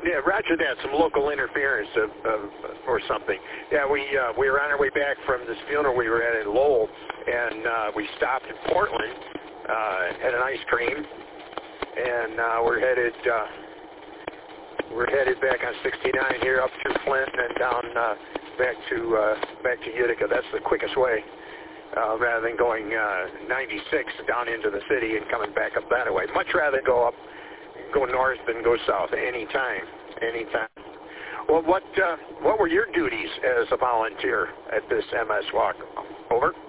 Yeah, roger that. Some local interference or something. Yeah, we were on our way back from this funeral we were at in Lowell, and we stopped in Portland, had an ice cream, and we're headed back on 69 here up through Flint and then down back to Utica. That's the quickest way, rather than going 96 down into the city and coming back up that way. Much rather go north than go south anytime. Well, what were your duties as a volunteer at this MS walk? Over.